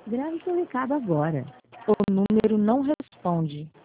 Grave seu recado agora. O número não responde.